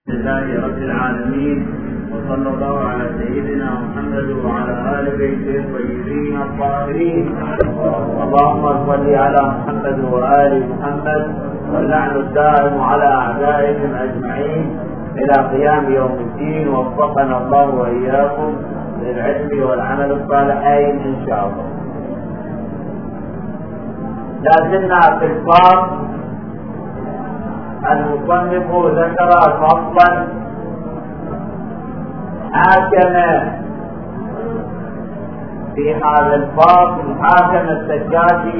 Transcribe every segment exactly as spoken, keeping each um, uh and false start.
لله رب العالمين، وصلى الله على سيدنا محمد وعلى آل بيته الطيبين الطاهرين. اللهم صل على محمد وآل محمد، واللعن الدائم على أعدائهم أجمعين إلى قيام يوم الدين. وفقنا الله وإياكم للعلم والعمل الصالحين إن شاء الله. لازلنا في الباب. المصنف ذكر فصلا حاكم في هذا الباب الحاكم السجادي،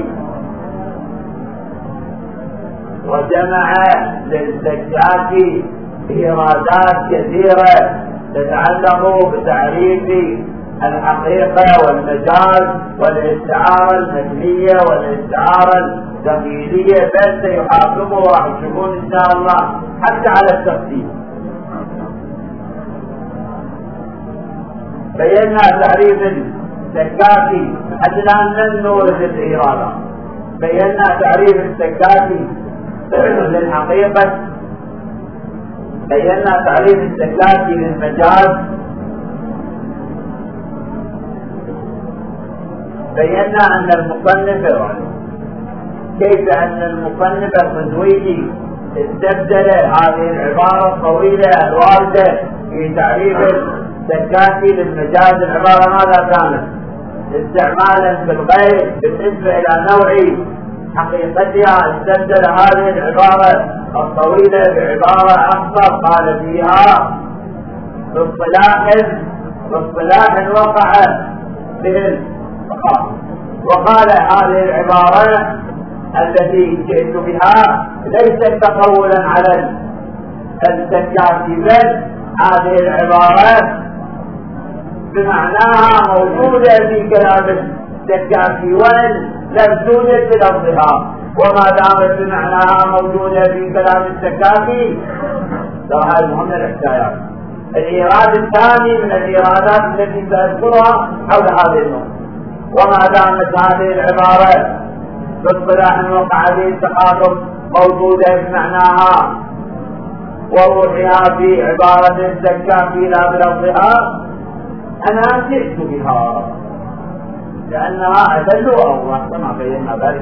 وجمع للسجادي إيرادات كثيرة تتعلق بتعريف الحقيقة والمجاز والاستعارة المثلية والاستعارة التمثيلية، بل سيحاكمه راح تشوفون إن شاء الله حتى على التفصيل. بينا تعريف السكاكي حتى الآن لن نورد الإرادة. بينا تعريف السكاكي للحقيقة، بينا تعريف السكاكي للمجاز، بينا أن المصنف كيف أن المصنف الرزويجي استبدل هذه العبارة الطويلة الواردة في تعريف السكاكي للمجاز. العبارة ماذا كانت؟ استعمالا بالغير بالنسبة إلى نوع حقيقتها، استبدل هذه العبارة الطويلة بعبارة أخطر قال فيها باصطلاح باصطلاح وقع به الصحابة، وقال هذه العبارة التي جئت بها ليست تقولا على السكاكي، بل هذه العبارة بمعناها موجودة في كلام السكاكي وإن لم توجد بلفظها، وما دامت بمعناها موجودة في كلام السكاكي هذه مهمة الحكايات. الإيراد الثاني من الإيرادات التي سأذكرها حول هذه النقطة، وما دامت هذه العبارة باصطلاح وقع به التخاطب موجودة بمعناها وروحها في عبارة السكاكي لا بلفظها، أنا جئت بها لأنها أدل وأوضح كما بينا ذلك.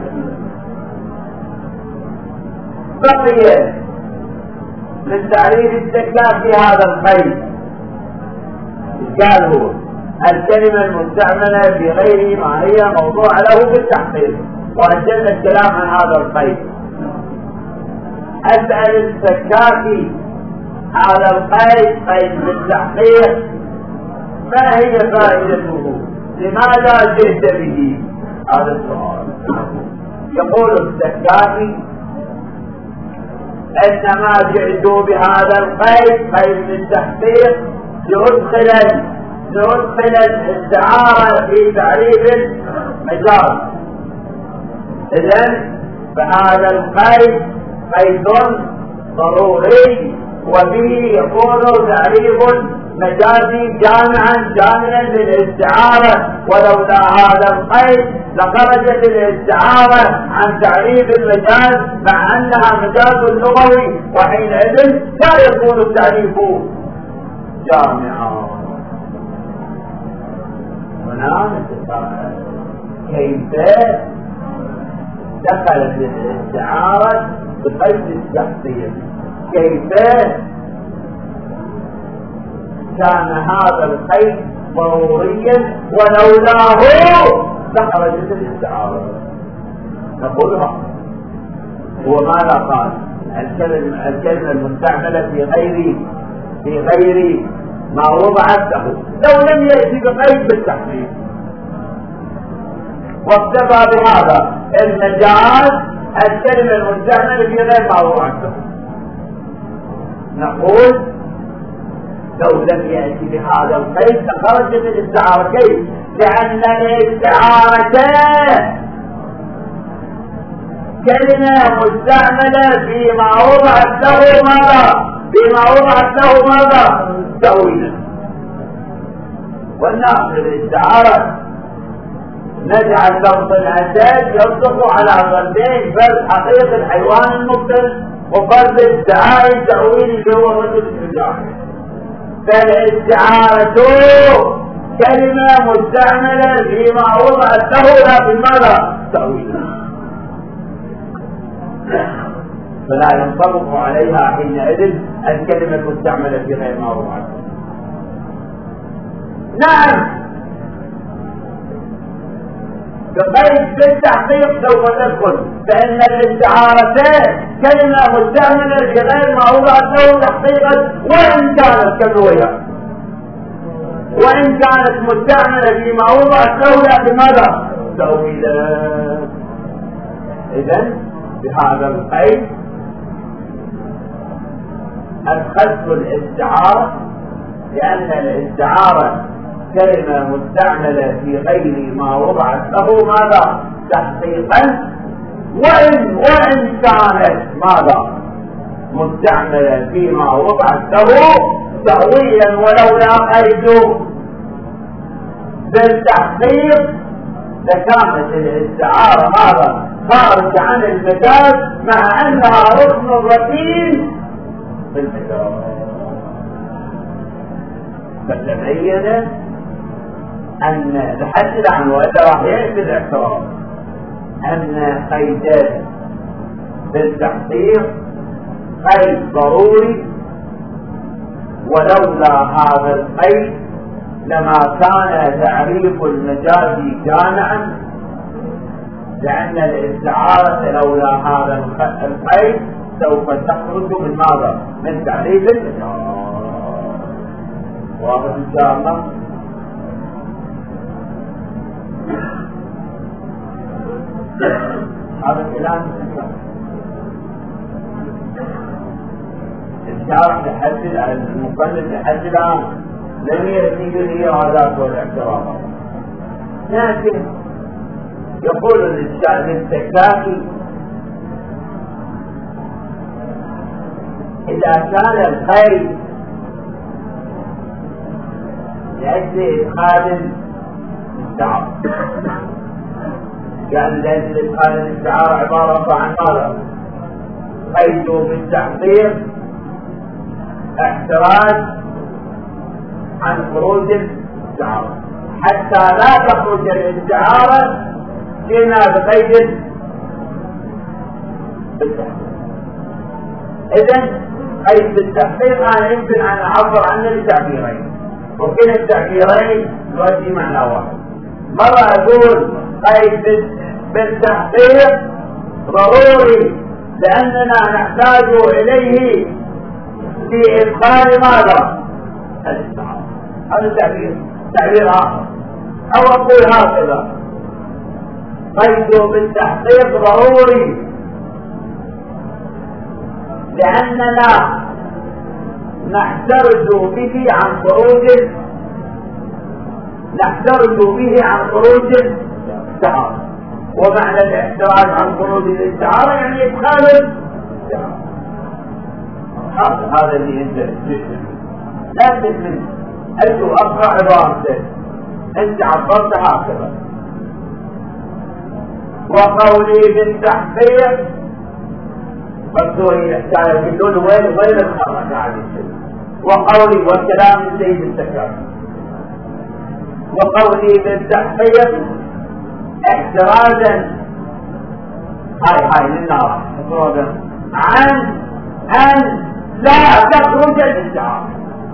بقي من تعريف السكاكي هذا القيد، قال هو الكلمة المستعملة في غير ما هي موضوع له بالتحقيق، وأجلنا الكلام عن هذا القيد. أسأل السكاكي هذا القيد قيد بالتحقيق ما هي فائدته؟ لماذا جئت به؟ هذا السؤال. يقول السكاكي إنما جئت بهذا القيد قيد بالتحقيق لأدخل لأدخل الاستعارة في تعريف المجاز. إذن فهذا القيد قيد ضروري، وبه يكون تعريف مجازي جامعا جامعا للاستعارة، ولولا هذا القيد لخرجت الاستعارة عن تعريف المجاز مع أنها مجاز لغوي، وحينئذ لا يكون التعريف جامعا. هنا كيف دخلت الاستعارة بقيد التحقيق؟ كيف كان هذا القيد ضروريا ولولاه لخرجت الاستعارة؟ نقولها هو ماذا قال؟ الكلمة الكلمة المستعملة في غير في غير ما وضعت له لو لم يأتي بقيد بالتحقيق، واكتفى بهذا المجاز الكلمة المستعملة في غير ما وضعت له، نقول لو لم يأتي بهذا القيد لخرجت الاستعارة. كيف؟ لأن الاستعارة كلمة مستعملة فيما وضعت له ماذا؟ فيما وضعت له ماذا؟ تأويلا. والناقل الاستعارة نجعل لفظ الأساس يصدق على ضربين، بل حقيقة الحيوان المبتل وفرد الدعاء تأويل اللي هو رجل الشجاع. فالاستعارة كلمة مستعملة فيما وضعت له لا في ماذا تأويل، فلا ينطبق عليها حينئذ الكلمة المستعملة في غير ما وضعت. نعم بقيد بالتحقيق سوف تدخل، فإن الاستعارتين كلمة مستعملة في غير ما وضعت له تحقيقا وإن كانت كالرؤيا، وإن كانت مستعملة فيما وضعت له لكن ماذا تأويلا. إذن بهذا القيد أدخلت الاستعارة، لأن الاستعارة كلمة مستعملة في غير ما وضعت له ماذا تحقيقا، وإن وإن كانت ماذا مستعملة فيما وضعت له تأويلا ولولا قيد بالتحقيق لكانت الاستعارة هذا خارج عن المجاز، مع أنها ركن ركين في المجاز. فتبين أن تحدد عنه وإذا راح يأتي الاعتراض أن قيدان بالتحقيق قيد ضروري، ولولا هذا القيد لما كان تعريف المجاز جامعا، لأن الاستعارة لولا هذا القيد سوف تخرج من ماذا؟ من تعريف المجاز. واضح إن شاء الله؟ هذا الكلام الشارح لحد المقلد لحد الآن لم يأتي بالإرادات والاعتراضات، لكن يقول للتكافي إذا كان الخير لأجل إدخال الاستعارة، يعني لأجل إدخال الاستعارة عبارة عن ماذا؟ قيد بالتحقيق احتراز عن خروج الاستعارة، حتى لا تخرج الاستعارة إلا بقيد بالتحقيق. إذن قيد بالتحقيق أنا يمكن أن أعبر عنه لتعبيرين، وكلا التعبيرين يؤدي معنى واحد. مرة أقول قيد بالتحقيق ضروري لأننا نحتاج إليه في إدخال ماذا؟ الاستعارة. هذا تعبير تعبير آخر. أو أقول هكذا قيد بالتحقيق ضروري لأننا نحترز به عن خروج نحترز به عن خروج الاستعارة. ومعنى الاحتراز عن خروج الاستعارة يعني إدخال الاستعارة. هذا اللي ينزل لا تسمي أنتوا أقرأ عبارتك أنت عبرت هكذا. وقولي بالتحقيق مكتوب يحتاج يقول وين وين الخرج على الشيء. وقولي والكلام السيد التكافي. وقولي بالتحقيق احترازا هاي هاي للنار احترازا عن أن لا تخرج الاستعارة.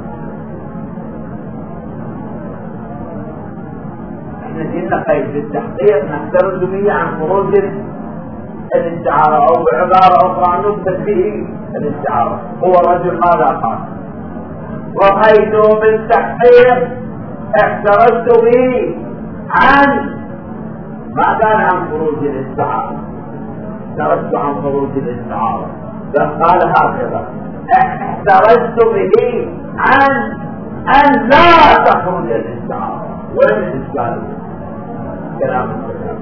احنا جينا قيد بالتحقيق نحترز به عن خروج الاستعارة، أو بعبارة أخرى نثبت به الاستعارة. هو رجل ماذا قال؟ وقيد بالتحقيق احترزت به عن ما كان عن خروج الاستعارة، احترزت عن خروج الاستعارة. قال هكذا احترزت به عن أن لا تخرج الاستعارة. وين الإشكال؟ كلام الكلام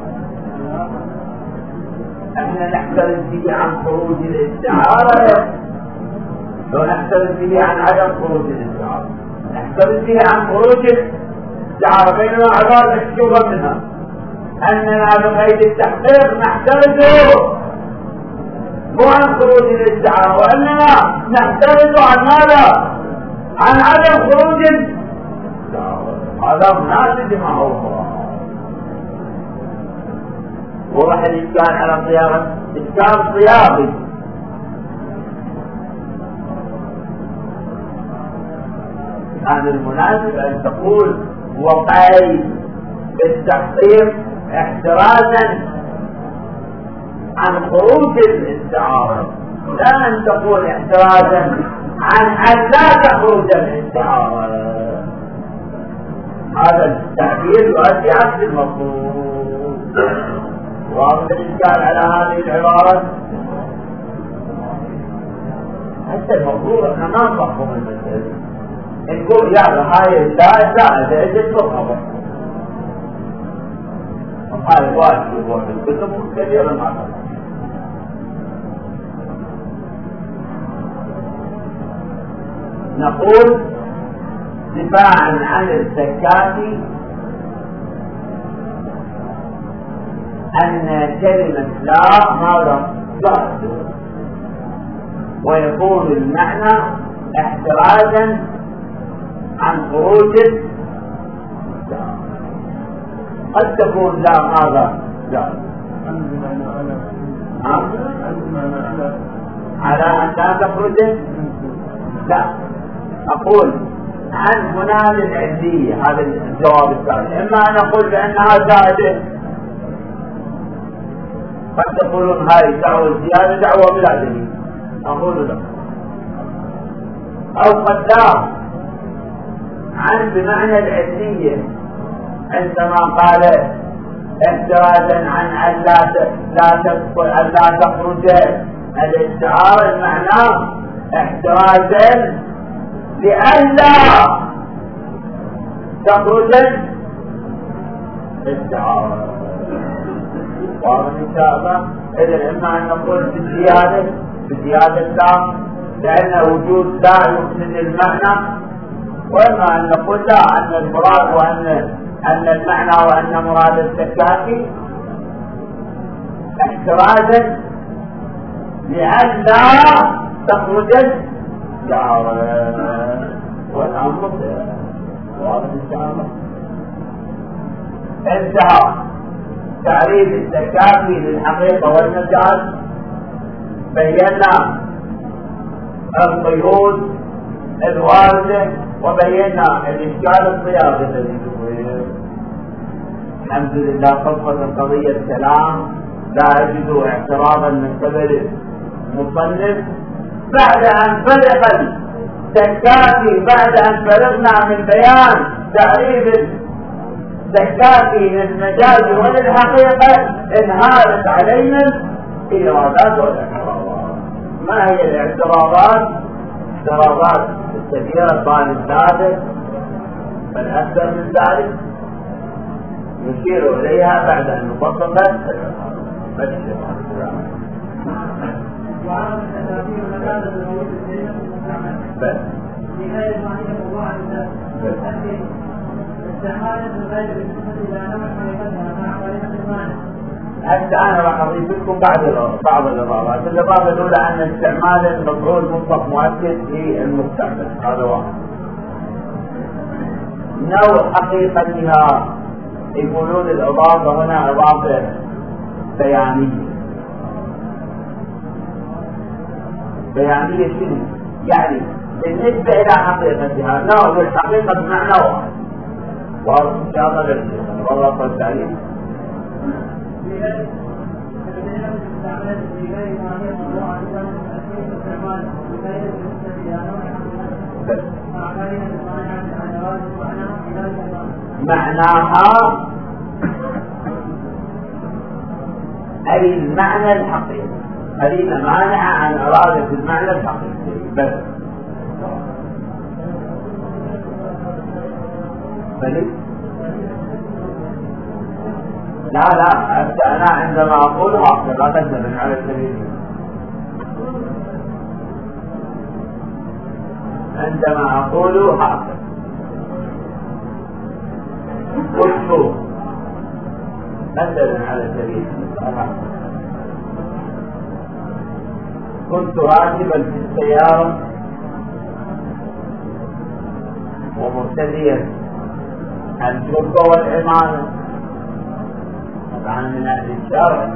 احنا نحترز به عن خروج الاستعارة، لو نحترز به عن عدم خروج الاستعارة. نحترز به عن خروج الاستعارة بينما عبارة تشوفها منها أننا بقيد التحقيق نحترزه مو عن خروج الاستعارة، وإنما نعترض عن ماذا؟ عن عدم خروج الاستعارة. هذا مناسب مع الله. وضح الإشكال على الصياغة، إشكال صياغي. كان المناسب أن تقول وقعي بالتحقيق احترازا عن خروج الاستعارة، لا أن تقول احترازا عن أن لا تخرج الاستعارة. هذا التعبير يؤدي عكس المطلوب. واضح الإشكال على هذه العبارة؟ حتى المفروض احنا ما نفهم المسألة، نقول يا هاي الزائد زائدة اجت تفهم، هاي واجب يروح الكتب كثيرا ما تفهم. نقول دفاعا عن الزكاة أن كلمة لا ماذا زائد، ويكون المعنى احترازا عن خروج. قد تكون لا ماذا زائد على أن لا تخرج. لا، أقول عن هنا للعدية. هذا الجواب الثاني. إما أن أقول بأنها زائدة، قد تقولون هاي دعوة زيادة دعوة بلا دليل، أقول لك. أو قد لا عن بمعنى العدية، عندما قال احترازا عن أن لا لا تدخل أن لا تخرج الاستعارة، المعنى احترازا لئلا تخرج الاستعارة. واضح إن شاء الله. إذا إما أن نقول بالزيادة بزيادة لا لأن وجود لا يفسد المعنى، وإما أن نقول لا أن المراد وأن أن المعنى وأن مراد الزكاة احترازا لئلا تخرج الاستعارة. والأمر واضح إن شاء الله. انتهى تعريف الزكاة للحقيقة والمجاز. بينا القيود الواردة وبينا الإشكال الصياغي الذي يصير. الحمد لله خلصت القضية الكلام، لا أجد اعتراضا من قبل المصنف. بعد أن فرق الزكاة، بعد أن فرغنا من بيان تعريف الزكاة للمجاز وللحقيقة، انهارت علينا الإرادات والاعتراضات. ما هي الاعتراضات؟ اعتراضات كثيرة طال الثالث بل أكثر من ذلك نشير إليها بعد أن نبسط بس حتى أنا راح أضيف لكم بعض بعض الإضافات. الإضافة الأولى أن استعمال المفعول مطلق مؤكد للمستقبل، هذا واحد. نوع حقيقتها يقولون الإضافة هنا إضافة بيانية. بيانية شنو؟ يعني بالنسبة إلى حقيقتها نوع والحقيقة بمعنى واحد. واضح إن شاء الله للشيخ والله قد تعليم. معناها أي المعنى الحقيقي، خلينا مانع عن إرادة المعنى الحقيقي بس. فليه؟ لا لا أنا عندما أقول هكذا لا تنتبه على السبيل. عندما أقول هكذا قلت مثلا على سبيل المثال كنت راكبا في السيارة ومرتديا الشرطة والعمامة طبعا من أهل الشرع،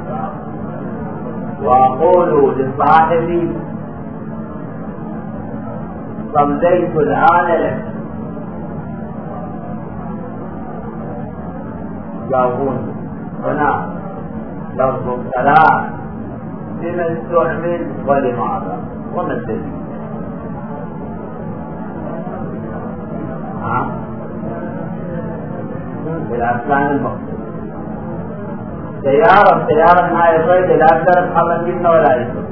وأقول لصاحبي صليت الآن لك، جاوبوني هنا لفظ الصلاة لما استعمل ولماذا وما الدليل؟ ها؟ بالأركان المقصود. سيارة سيارة نهاية الرجل لا تعرف خلق جنة ولا يسر،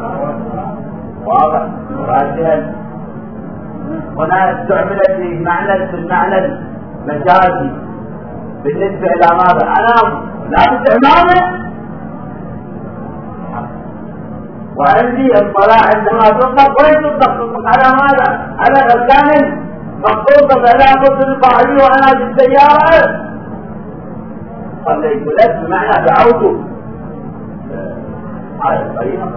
واضح راجعا. هنا استعملت في معنى في المعنى المجازي بالنسبة إلى ماذا؟ أنا لا استعماله، وعندي الصلاة عندما تطلق وين تطلق؟ تطلق على ماذا؟ على أركان مخطوطة فلا تطلق علي وأنا بالسيارة. صليت لك بمعنى دعوت هذه الطريقة.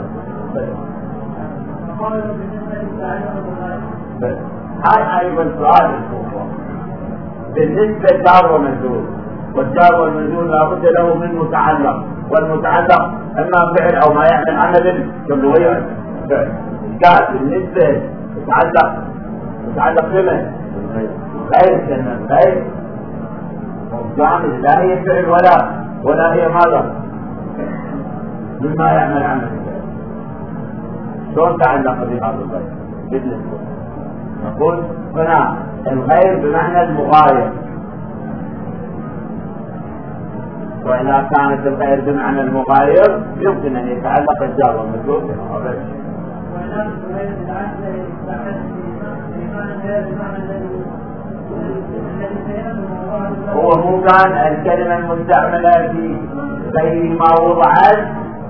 هاي أيضا سؤال الكفر بالنسبة للجار والمجرور، والجار والمجرور لابد له من متعلق، والمتعلق اما فعل او ما يعمل عمل كاللوية فعل. قال بالنسبة متعلق متعلق بمن؟ غير كلمة غير جامد، لا هي فعل ولا ولا هي ماذا؟ مما يعمل عمل شلون تعلق بهذا الغير؟ بالنسبة نقول هنا الغير بمعنى المغاير، وإذا كانت الغير بمعنى المغاير يمكن أن يتعلق الجار والمجرور بها. هو مو كان الكلمة المستعملة في غير ما وضعت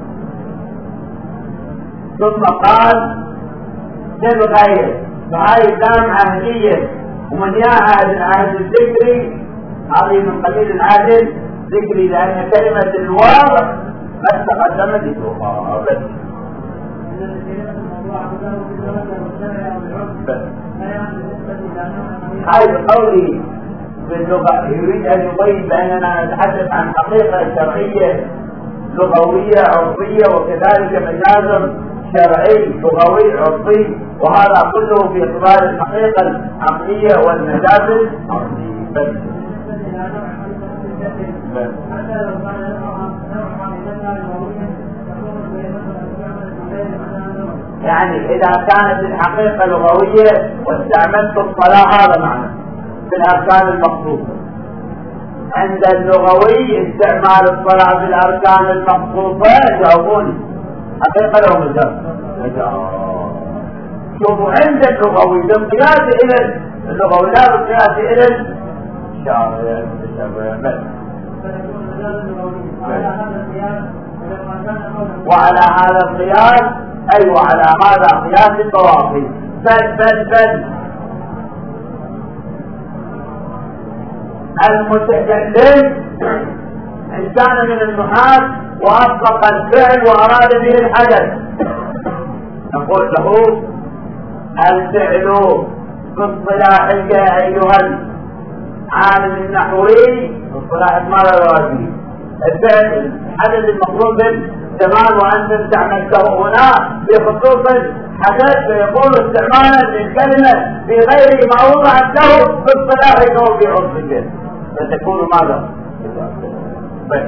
ثم قال للغير، فهذه لام عهدية، ومن يعهد العهد الذكري هذه من قبيل العهد ذكري، لأن كلمة الواو قد تقدمت ذكرها بس. هذا قولي في اللغة يريد أن يبين بأننا نتحدث عن حقيقة شرعية لغوية عرفية وكذلك مجاز شرعي لغوي عرفي، وهذا كله في اعتبار الحقيقة العقلية والمجاز العرفي بس. يعني إذا كانت الحقيقة لغوية واستعملت الصلاة هذا معنى في الأركان المخصوصة، عند اللغوي استعمال الصلاة في الأركان المخصوصة جاوبوني حقيقة لو مجاز. شوفوا عند اللغوي بالقياس إلى اللغوي لا بالقياس إلى الشارع بس. وعلى هذا القياس أي أيوة وعلى هذا قياس الطوافي بل بل بل المتكلم إن كان من النحاة وأطلق الفعل وأراد به الحدث نقول له الفعل في اصطلاحك أيها العالم النحوي في اصطلاح ماذا الواجب الفعل الحدث المفروض بالزمان وأنت استعملته هنا بخصوص الحدث فيكون استعمالا للكلمة في غير ما وضعت له في اصطلاحك وفي عرفك فتكون ماذا؟ بس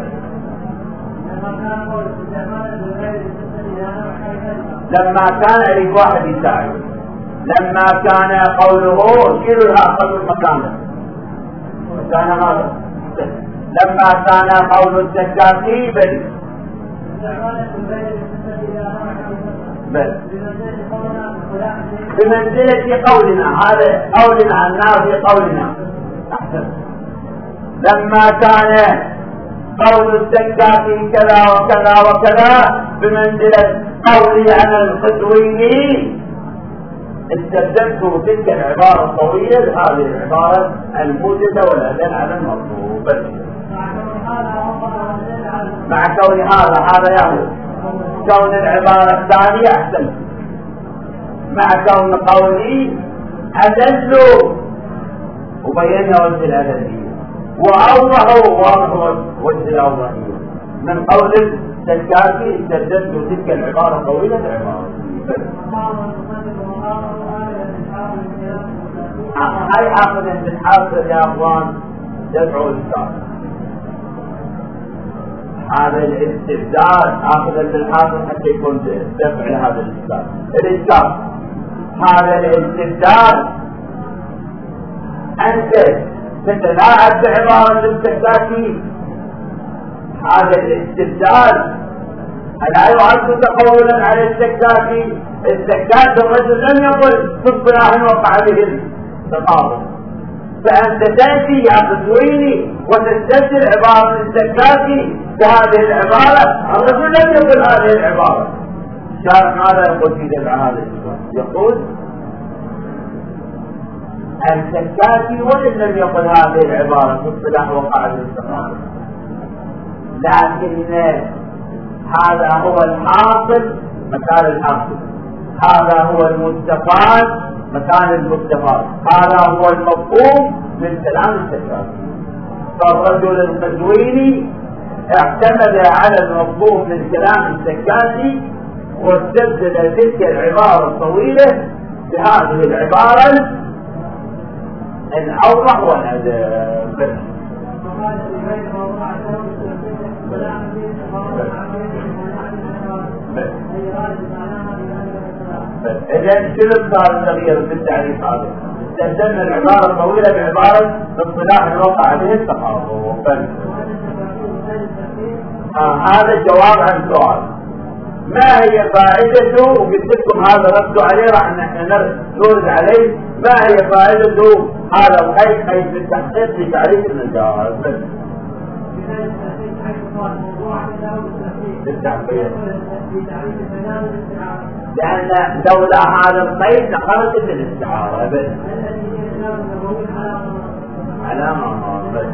لما كان أريد واحد يساعد لما كان قوله شيلوا لها قبل المكان كان ماذا؟ لما كان قول الزكاة بل بل بمنزلة قولنا هذا قولنا عنا في قولنا أحسن. لما كان قول الزكاة كذا وكذا وكذا بمنزلة قولي عن القدويني استخدمت تلك العبارة الطويلة هذه العبارة الموجزة والأدل على المطلوب مع كون هذا هذا يعني كون العبارة الثانية أحسن مع كون قولي أدل وبينا وجه الأدلية وأوضحوا واضح وجه الأوضحية من قول السكاكي استدلت تلك العبارة طويلة العبارة هاي أخذ بالحاصل يا أخوان دفعوا الإشكال هذا الاستبدال أخذ بالحاصل حتى يكون دفع لهذا الإشكال الإشكال هذا الاستبدال أنت تتلاعب بعبارة السكاكي هذا الاستبدال لا يعد تقولا على السكاكي السكاكي الرجل لم يقل في اصطلاح وقع به التقابل فأنت تأتي يا قزويني وتستبدل عبارة السكاكي بهذه العبارة الرجل لم يقل هذه العبارة الشارع ماذا يقول في دفع هذا السؤال يقول السكاكي وإن لم يقل هذه العبارة في اصطلاح وقع به التقابل لكن هذا هو الحاصل مكان الحاصل هذا هو المستفاد مكان المستفاد هذا هو المفهوم من كلام السكاكي فالرجل القزويني اعتمد على المفهوم من كلام السكاكي واستبدل تلك العبارة الطويلة بهذه العبارة الأوضح والأدب إذن شنو صار التغيير في التعريف هذا؟ استبدلنا العبارة الطويلة بعبارة اصطلاح الوقع به التقابل. آه هذا الجواب عن السؤال. ما هي فائدته؟ وقلت لكم هذا ردوا عليه راح نحن نرد عليه. ما هي فائدته هذا القيد قيد بالتحقيق في تعريف المجاز؟ بالتحقيق. لأن لولا هذا القيد لخرجت من الاستعارة بس. على ما بس.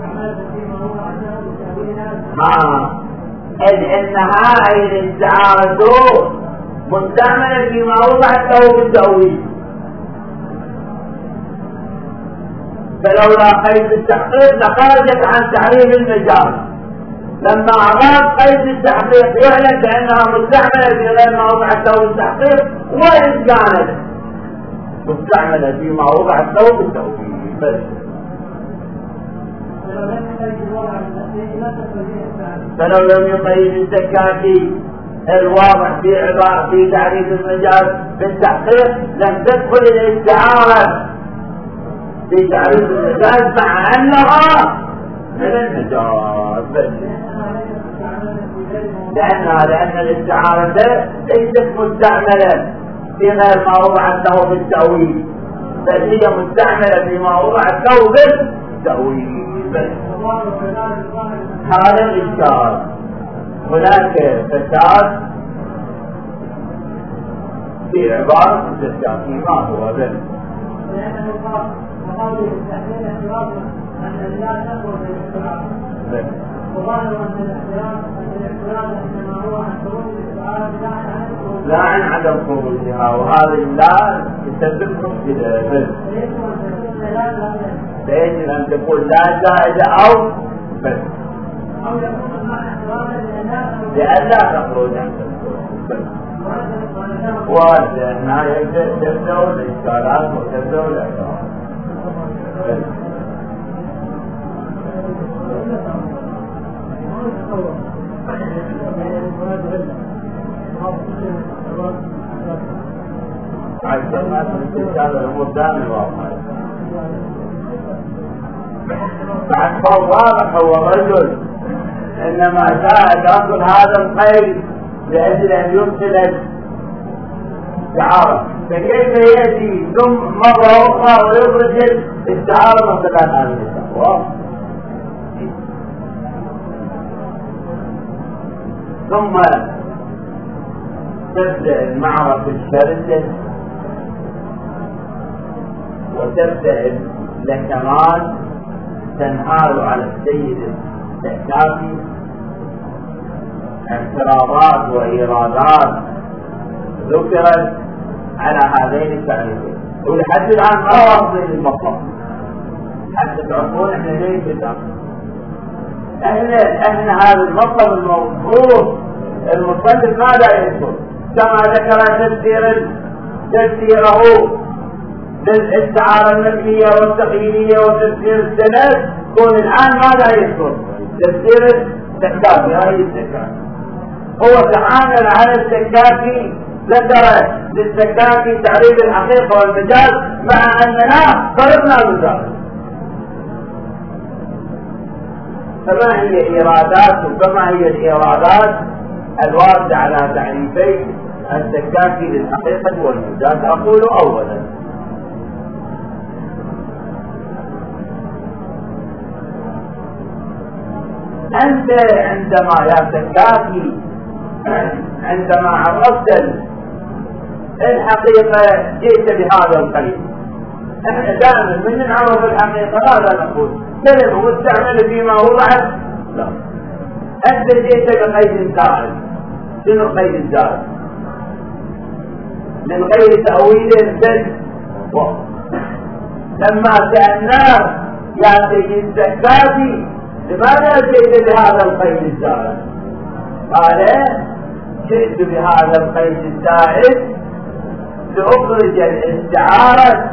ما إذ إن هذه الاستعارة مستعملة فيما وضعت له بالتأويل. فلولا قيد التحقيق لخرجت عن تعريف المجاز. لما أراد قيد التحقيق يعلن بأنها مستعملة في غير ما وضعت له بالتحقيق وإن كانت مستعملة فيما وضعت له بالتأويل بس. فلو لم يقيد السكاكي الواضح في عبارة في تعريف المجاز بالتحقيق لم تدخل الاستعارة في تعريف المجاز مع أنها من المجاز بس. لأنها لأن الاستعارة ليست مستعملة في غير ما وضعت له بالتأويل بل هي مستعملة فيما وضعت له بالتأويل بس. هذا الإشكال. هناك فساد في عبارة السكاكي ما هو ذلك؟ لأنه قال وقالوا يستحيل اعتراض أن لا تقوى بالاختلاف وظاهر أن الاختلاف الاختلاف إنما هو عن خروج الاستعارة لا عن عدم خروجها وهذه لا تسبب مشكلة فيجب أن تكون لا زائدة أو بس أو يكون مع احترامه لأن لا تخرج عن بس وأنها تبدأ الإشكالات وتبدأ الأشياء عشان الناس تستشعر الأمور دائما واضحة بعد فوق واضح هو رجل إنما شاء يأخذ هذا القيد لأجل أن يبطل الشعارة فكيف يأتي ثم مرة أخرى ويخرج الشعارة من خلال هذا الشعار ثم تبدأ المعركة الشرسة وتبدأ لكمال تنهال على السيد السكاكي اعتراضات وإيرادات ذكرت على هذين التعريفين، ولحد الآن ما واصل المطلب حتى تعرفون احنا ليش كتاب. احنا احنا هذا المطلب الموضوع المصنف ماذا يذكر كما ذكر تفسير تفسيره للاستعارة المبنية والتقييدية وتفسير السند. كون الآن ماذا يذكر تفسير السكاكي. هاي السكاكي هو تعامل على السكاكي، ذكر للسكاكي تعريف الحقيقة والمجاز مع أننا فرقنا بذلك. فما هي إيرادات وما هي الإيرادات الواردة على تعريفي السكاكي للحقيقة والمجاز؟ أقول أولا أنت عندما يا سكاكي عندما عرفت الحقيقة جئت بهذا القيد. احنا دائما من نعرف الحقيقة ماذا نقول؟ كلمة مستعملة فيما هو بعد؟ لا. أنت جئت بقيد زائد. شنو قيد الزائد؟ من غير تأويل بل لما سألناه يا سيدي السكاكي لماذا جئت بهذا القيد الزائد؟ قال جئت بهذا القيد الزائد لأخرج الاستعارة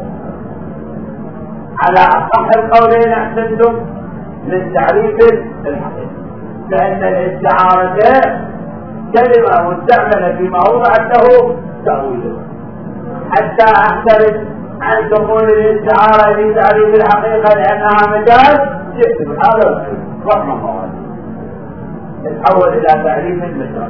على أصح القولين أحسنتم من تعريف الحقيقة، لأن الاستعارة كلمة مستعملة في موضع له تأويله. حتى أحترز عن دخول الاستعارة في تعريف الحقيقة لأنها مجاز، جئت بهذا القيد رحمه الله تتحول إلى تعريف المجاز.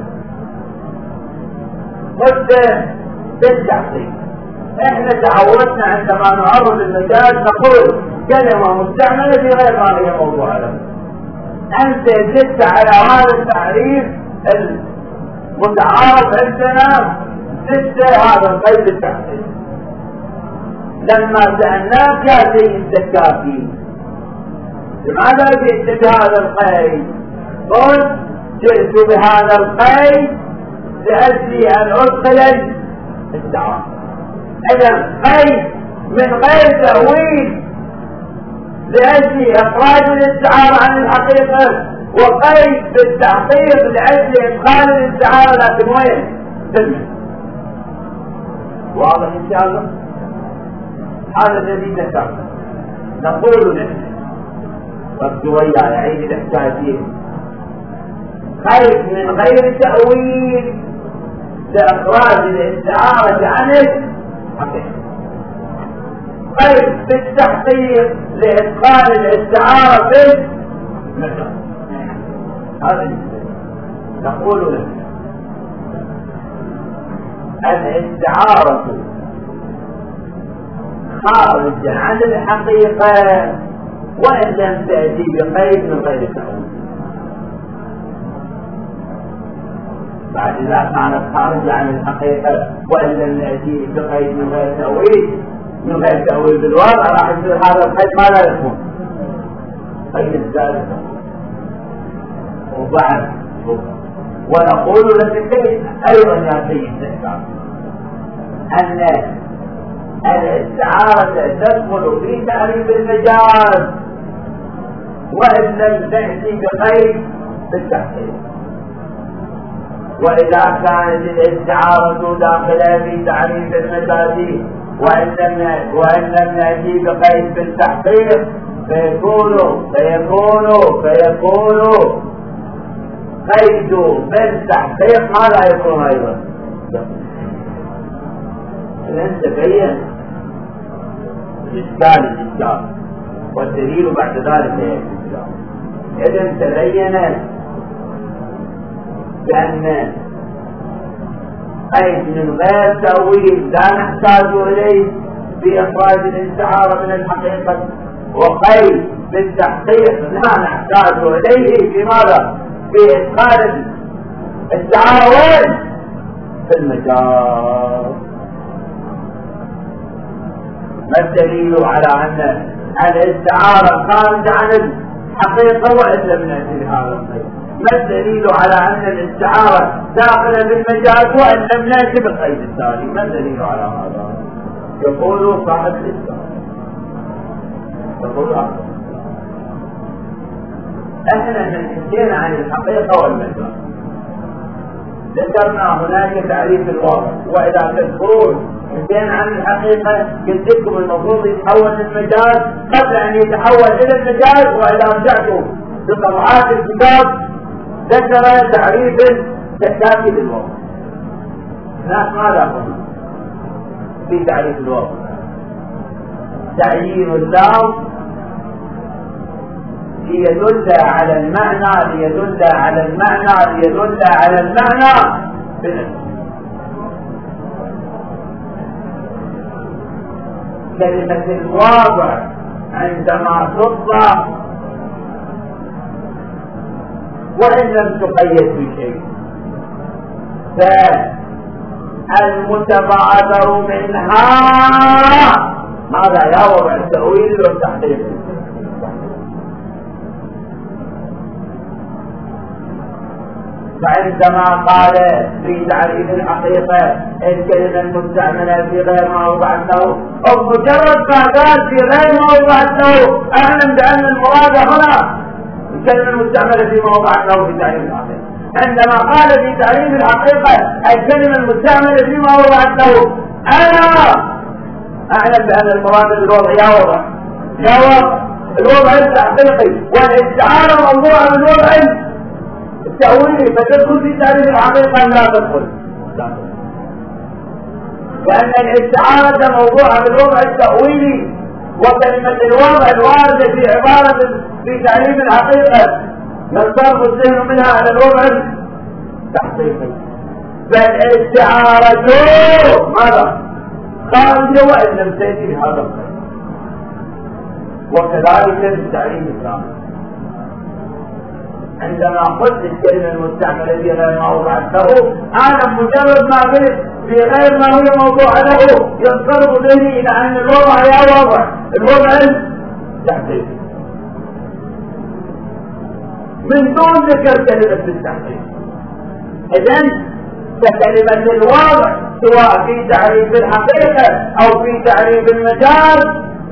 قلت بالتحقيق احنا تعودنا عندما نعرض المجاز نقول كلمة مستعملة في غير ما هي موضوع له. انت زدت على هذا التعريف المتعارف عندنا، زدت هذا القيد بالتحقيق. لما سألناك يا سيد السكاكي لماذا جئت بهذا القيد؟ قلت جئت بهذا القيد لأجل أن أدخل الدعوة. إذا قيد من غير تأويل لأجل إخراج الاستعارة عن الحقيقة، وقيد بالتحقيق لأجل إدخال الاستعارة لكن وين؟ بالمثل. واضح إن شاء الله؟ هذا الذي ذكرنا. نقول نحن رد ويا يعيد الإحساسين قيد من غير تأويل لإخراج الاستعارة عن الحقيقة، قيد بالتحقيق لإدخال الاستعارة في المجال. هذا نقول لك الاستعارة خارجة عن الحقيقة وإن لم تأتي بقيد من غير تأويل. بعد ذلك كانت خارجة عن الحقيقة وإن لم نأتي بقيد من غير تأويل من غير تأويل بالواقع راح يصير هذا القيد ما لا يكون قيد الزائد. وبعد ونقول لك أيضا يا سيد السكاكي أن الاستعارة تدخل في تعريف المجاز وإن لم تأتي بقيد بالتحقيق. وإذا كانت الاستعارة داخلة في تعريف المجاز وإن لم وإن لم نأتي بقيد بالتحقيق فيكون فيكون فيكون قيد بالتحقيق ما لا يكون أيضا. إذن تبين الإشكال الإشكال والدليل بعد ذلك هي الإشكال. إذن تبين بأن قيد من غير تأويل لا نحتاج إليه في إخراج الاستعارة من الحقيقة، وقيد بالتحقيق لا نحتاج إليه في ماذا؟ في إدخال الاستعارة وين؟ في المجال. ما الدليل على أن الاستعارة خارجة عن الحقيقة وإن لم نأتي بهذا القيد؟ ما الدليل على أن الاستعارة داخلة بالمجاز وأن لم نأتي بالقيد الثاني؟ ما الدليل على هذا؟ يقول صاحب الإسلام يقول هذا احنا ننتهينا عن الحقيقة والمجاز. ذكرنا هناك تعريف الواضح، وإذا تذكرون انتهينا عن الحقيقة قلت لكم المفروض يتحول للمجاز قبل أن يتحول إلى المجاز. وإذا رجعتوا بطبعات الكتاب ذكر تعريف تكافي للواضح. الناس ماذا قلنا في تعريف الواضح؟ تعيين اللفظ ليدل على المعنى ليدل على المعنى ليدل على المعنى بنفسه. كلمة الواضع عندما تطلق وإن لم تقيد بشيء فالمتبادر منها ماذا؟ يا وضع التأويل والتحقيق. فعندما قال في تعريف الحقيقة الكلمة المستعملة في غير ما وضعت له أو مجرد ما قال في غير ما وضعت له أعلم بأن المراد هنا الكلمة المستعملة في ما وضعت له في تعريف الحقيقة. عندما قال في تعريف الحقيقة الكلمة المستعملة في ما وضعت له أنا أعلم بأن المراد بالوضع يا وضع يا وضع الوضع الحقيقي والاستعارة موضوعة بالوضع التأويلي. فتدخل في تعريف الحقيقة لا تدخل، لأن الاستعارة موضوعة بالوضع التأويلي، وكلمة الوضع الواردة في عبارة في تعريف الحقيقة ينصرف الذهن منها على الوضع التحقيقي. فالاستعارة ماذا؟ خارجة وإن لم تأتي بهذا القيد. وكذلك التعريف الثاني عندما قلت الكلمة المستعملة في غير ما وضعت له أنا مجرد ما قلت في غير ما هي موضوع له ينصرف ذهني إلى أن الوضع يا وضع الوضع التحقيقي من دون ذكر كلمة التحقيق. إذن فكلمة الوضع سواء في تعريف الحقيقة أو في تعريف المجاز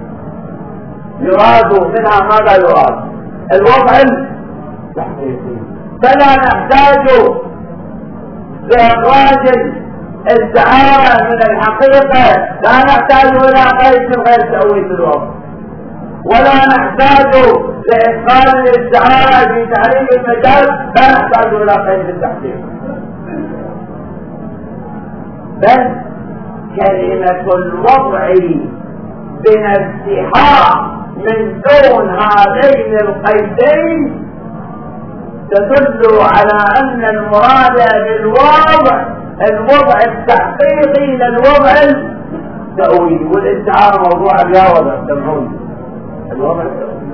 يراد منها ماذا يراد؟ الوضع التحقيقي. فلا نحتاج لإخراج الاستعارة من الحقيقة، لا نحتاج إلى قيد من غير تأويل الوضع، ولا نحتاج لإدخال الاستعارة في تعريف المجاز، لا نحتاج إلى قيد التحقيق. بل كلمة الوضع بنفسها من دون هذين القيدين تدل على أن المراد بالوضع الوضع التحقيقي للوضع التأويلي، والاستعارة موضوع يا وضع تبعوني الوضع التأويلي.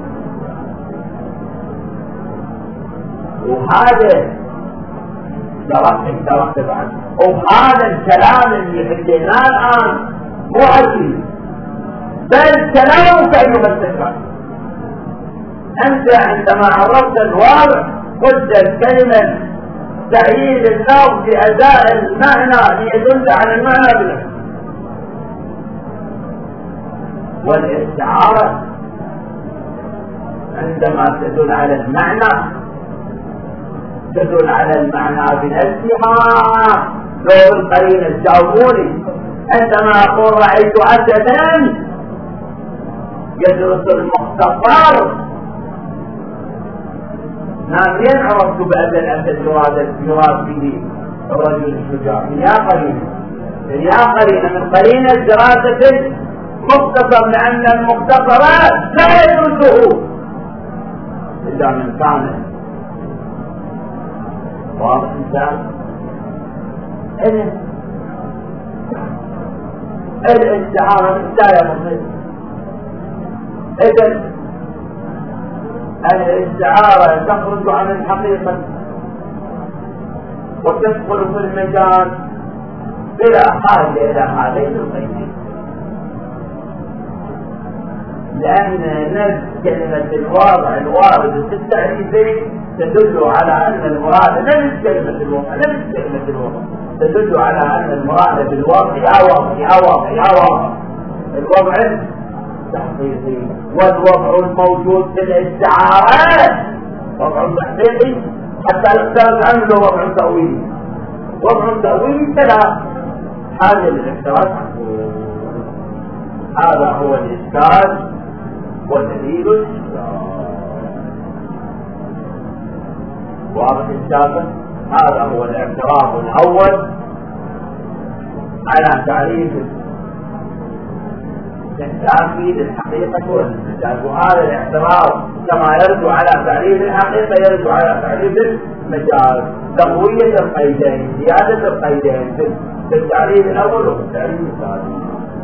وهذا درست درست بعد وهذا الكلام اللي حكيناه الآن مو عجيب، بل كلامك أيها التكرار. أنت عندما عرفت الواضع قلت الكلمة تعيين اللفظ بأداء المعنى ليدل على المعنى بنفسه، والاستعارة عندما تدل على المعنى تدل على المعنى بنفسها. لو القرينة جاوبوني عندما أقول رأيت أسدا يدرس المختصر نامين عرفت بأن الأسد يراد به الرجل الشجاع. يا قرينة يا قرينة من قرينة دراسة مختصر، لأن المختصرات لا يدرسه إلا من كان واضح إنسان. إذن الاستعارة بالتالي مصير. إذن الاستعارة تخرج عن الحقيقة وتدخل في المجال بلا حاجة إلى هذين القيدين. لأن نفس كلمة الواضع الوارد في التعريفين تدل على أن المراد نفس كلمة الوضع نفس كلمة الوضع تدل على أن المراد بالوضع أوضع أوضع أوضع الوضع تحقيقي، والوضع الموجود في الاستعارات وضع تحقيقي حتى نختلف عنه وضع تأويلي. وضع تأويلي ثلاث حاجة للاحتراز، هذا هو الإشكال ودليل الإشكال. واضح الشاطئ؟ هذا هو الاعتراض الأول على تعريف التأكيد الحقيقة والمجاز، وهذا الاعتراض كما يرد على تعريف الحقيقة يرد على تعريف المجاز، تقوية القيدين زيادة القيدين في التعريف الأول وفي التعريف الثاني.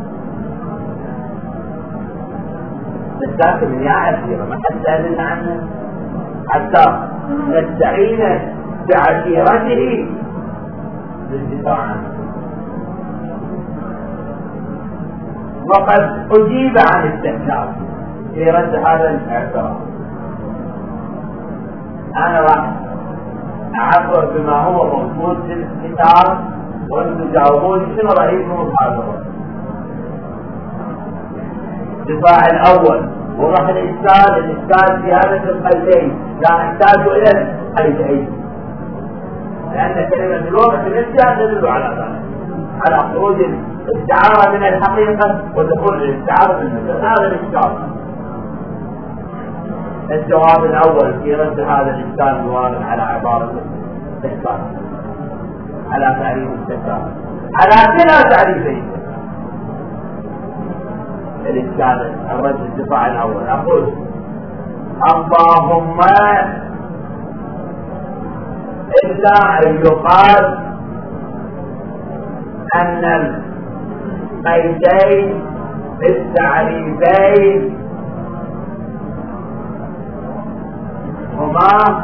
نستعمل من عشيرة ما حد سألنا عنه حتى نستعين بعشيرته للدفاع عنه. وقد أجيب عن التكلام في رد هذا الاعتراض. أنا راح أعبر بما هو موجود في الكتاب وأنتم تجاوبون شنو رأيكم بهذا الرد. الدفاع الأول وضح الإشكال الإشكال في هذا القيدين لا نحتاج إلى القيدين، لأن كلمة الوضع في نفسها تدل على ذلك، على خروج الاستعارة من الحقيقة ودخول الاستعارة من المجاز. هذا الإشكال. الجواب الأول في رد هذا الإشكال الوارد على عبارة التكرار، على تعريف التكرار، على كلا تعريفين. الإشكال الرد الدفاع الأول أقول اللهم إلا أن يقال أن القيدين التعريفين هما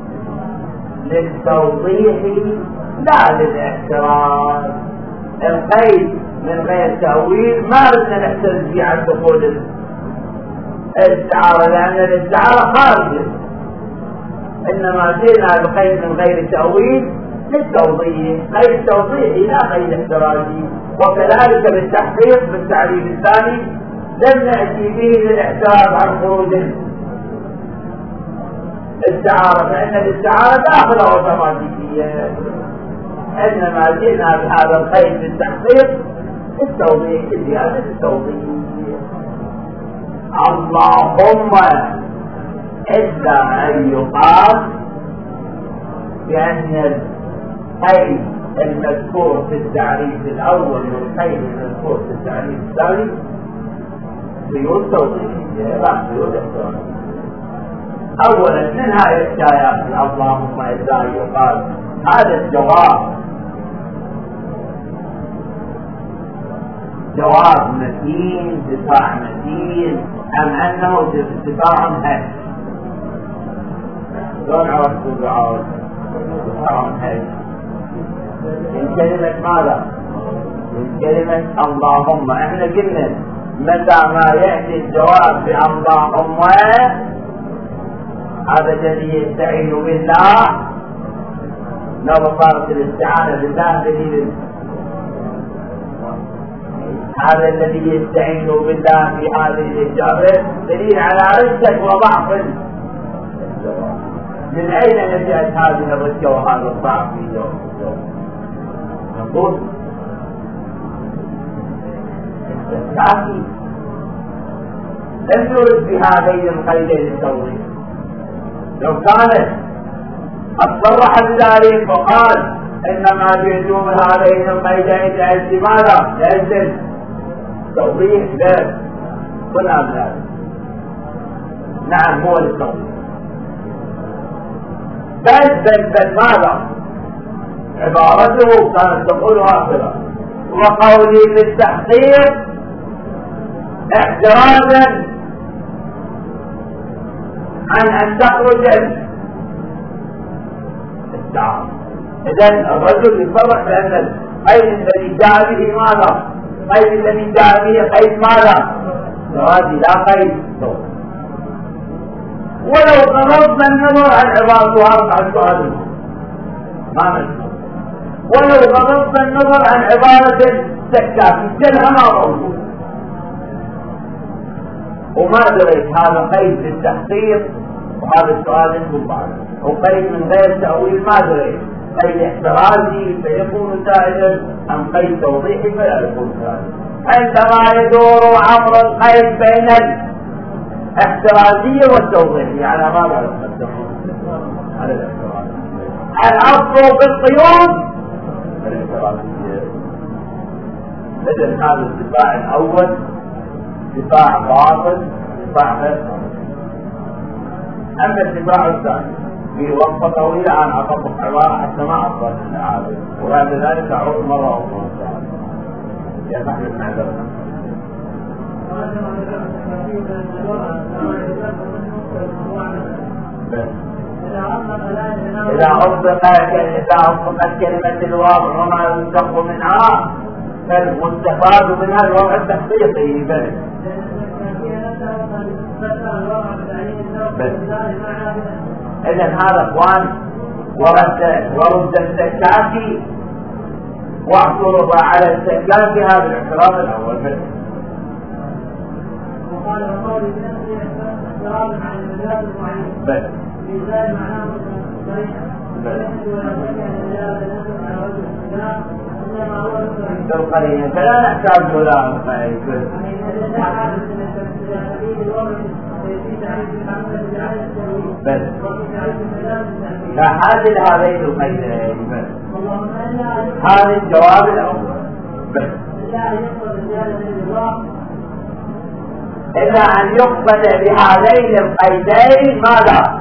للتوضيح لا للاعتراض. القيد من غير تأويل ما بدنا نحتج فيه عن دخول الاستعارة، لأن الاستعارة خارجة، إنما جئنا بقيد من غير تأويل للتوضيح، قيد توضيحي لا قيد احترازي. وكذلك بالتحقيق بالتعريف الثاني لم نأتي به للاحتراز عن خروج الاستعارة، فإن الاستعارة داخلة اوتوماتيكية، إنما جئنا بهذا القيد بالتحقيق التوضيح زيادة التوضيح. اللهم إلا أن يقال بأن القيد المذكور في التعريف الأول والقيد المذكور في التعريف الثاني قيود توضيحية لا قيود احترازية. أولا من هذه الحكايات اللهم إلا أن يقال، هذا الجواب جواب متين دفاع متين أم أنه دفاع هش؟ شلون عرفتوا دفاع هش؟ من كلمة ماذا؟ من كلمة اللهم. احنا قلنا متى ما يأتي الجواب بأللهم هذا الذي يستعين بالله، لو صارت الاستعانة بالله دليل، هذا الذي يستعين بالله في هذه الإجابة دليل على رشة وضعف. من أين نشأت هذه الرشة وهذا الضعف في جواب؟ نقول التأكيد لم يرد بهذين القيدين التوضيح. لو كانت أصرح بذلك وقال إنما جئتم بهذين القيدين لأجل ماذا؟ لأجل توضيح ذلك قلنا بذلك نعم هو للتوضيح. بل بل بل ماذا؟ عبارته كانت تقول آخرة وقولي بالتحقيق احترازا عن أن تخرج الدعوة. إذن الرجل يصرح بأن القيد الذي جاء به ماذا؟ القيد الذي جاء به قيد ماذا؟ الاحترازي لا قيد. ولو غضضنا النظر عن عبارة وارفع السؤال ما نشوف، ولو غضضنا النظر عن عبارة السكاكي كلها ما موجود، وما دريت هذا قيد للتحقيق وهذا السؤال انتم بعد، وقيد من غير تأويل ما دريت قيد احترازي فيكون سائلا ام قيد توضيحي فلا يكون سائلا. عندما يدور عبر القيد بين الاحترازية والتوضيحية على ماذا يقدمون؟ على الاحترازية. الأصل في القيود الاحترازية. إذن هذا الدفاع الأول دفاع باطل، دفاع غير صحيح. أما الدفاع الثاني في وقفة طويلة عن أطبق عبارة حتى ما أفضل الإعادة، وبعد ذلك أعود مرة أخرى يا صاحب المعذرة. إذا أطلقت إذا أطلقت كلمة الواقع وما ينتق منها فالمستفاد منها الوضع التحقيقي بل إذن هذا أخوان ورد ورد السكاكي واعترض على السكاكي هذا الاعتراض الأول بس. وقال وقولي بنفسي اعتراض عن المجال المعين بس ميزان معناه صريحا ولكن ولا شك ان المجال يدل على وجه الاختلاف انما هو القرينه فلا نحتاج ولا القرينه بس لا حاجه لهذين القيدين بس هذا الجواب الاول بس إلا أن يقبل بهذين القيدين ماذا؟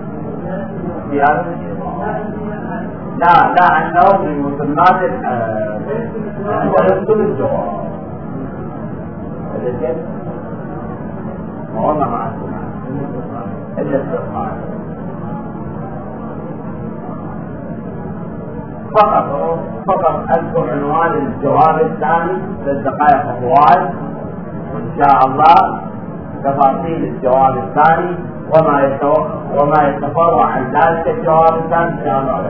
لا لا أنه من مسمات ويكتب الجواب ما هو معكم إلا السؤال فقط فقط أذكر عنوان الجواب الثاني في الدقائق أطوال إن شاء الله تفاصيل الجواب الثاني وما وما يتفرع عن ذلك الجواب الثاني إن شاء الله.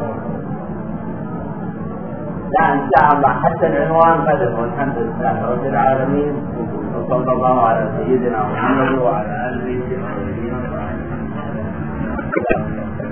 لا إن شاء الله حتى العنوان قدر والحمد لله رب العالمين وصلى الله على سيدنا محمد وعلى آله وصحبه وسلم.